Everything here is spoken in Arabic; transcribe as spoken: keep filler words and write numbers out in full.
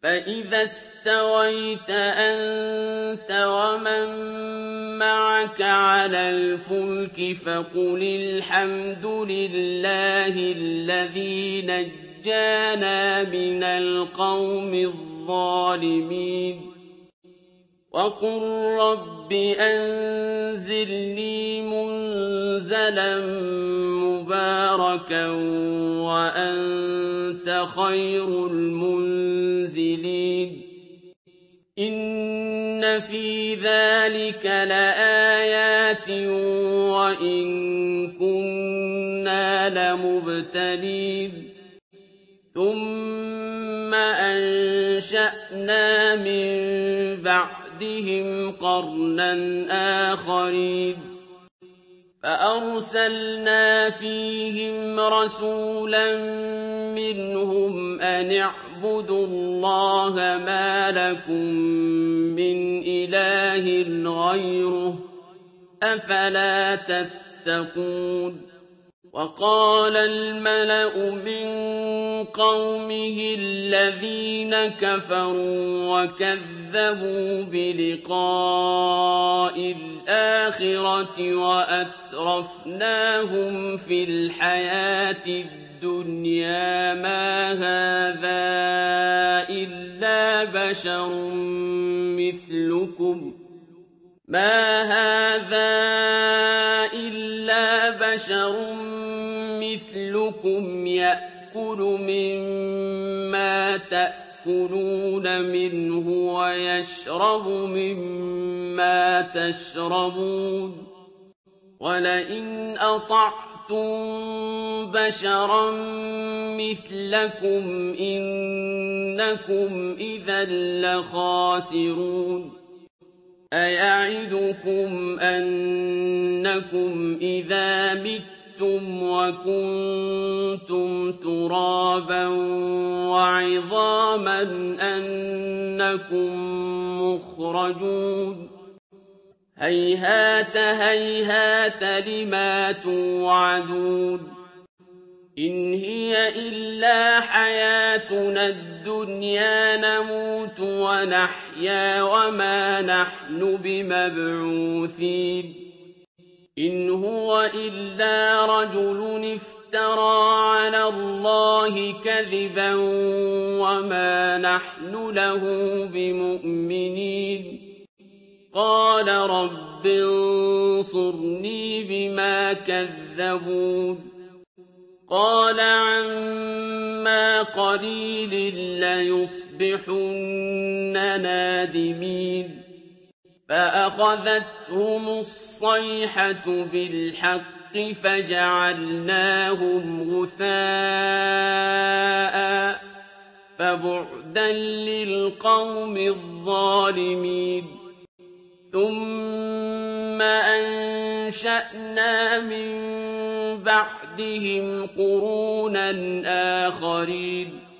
فإذا استويت أنت ومن معك على الفلك فقل الحمد لله الذي نجانا من القوم الظالمين وقل رب أنزلني منزلا مباركا وأنت خير المنزلين إن في ذلك لآيات وإن كنا لمبتلين ثم أنشأنا من بعدهم قرنا آخرين فأرسلنا فيهم رسولا منهم أن اعبدوا الله ما لكم من إله غيره أفلا تتقون وقال الملأ من قومه الذين كفروا وكذبوا بلقاء الآخرة وأترفناهم في الحياة الدنيا ما هذا إلا بشر مثلكم ما هذا إلا بشر مثلكم يأكل مما تأكلون منه ويشرب مما تشربون ولئن أطعتم بشرا مثلكم إنكم إذا لخاسرون أيعدكم أنكم إذا متم وكنتم ترابا وعظاما أنكم مخرجون هيهات هيهات لما توعدون إن هي إلا حياتنا الدنيا نموت ونحيا وما نحن بمبعوثين إن هو إلا رجل افترى على الله كذبا وما نحن له بمؤمنين قال رب انصرني بما كذبون قال عما قليل ليصبحن نادمين فأخذتهم الصيحة بالحق فجعلناهم غثاء فبعدا للقوم الظالمين ثم أنشأنا من بعدهم قرونا آخرين